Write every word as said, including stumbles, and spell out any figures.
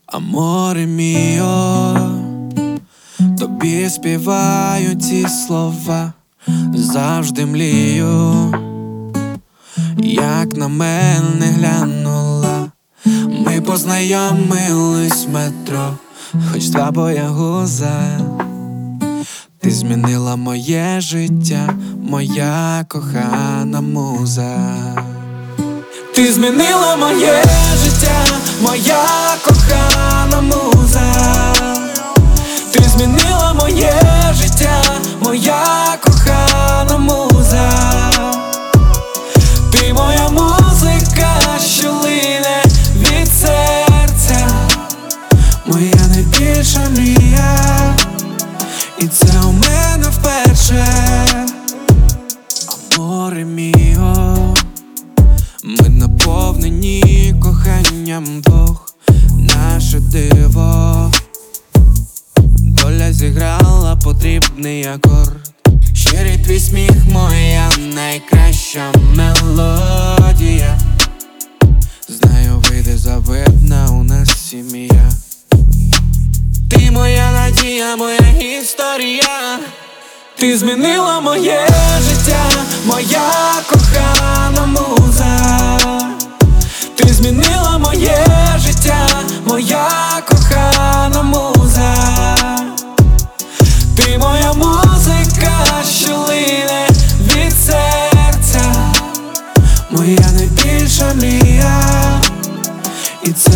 Аморе міо, тобі співаю ці слова, завжди млію, як на мене глянула. Ми познайомились в метро, хоч два боягуза. Ти змінила моє життя, моя кохана муза. Ти змінила моє життя, моя кохана муза. Ти змінила моє життя, моя кохана муза. Ти моя музика, що лине від серця, моя найбільша мрія, і це у мене вперше. Аморе міо, ми наповнені коханням двох, наше диво. Доля зіграла потрібний акорд. Щирий твій сміх, моя найкраща мелодія. Знаю, вийде завидна у нас сім'я. Ти моя надія, моя історія. Ти змінила моє життя, моя кохана муза. Ти змінила моє життя, моя кохана муза. Ти моя музика, що лине від серця, моя найбільша мрія, і це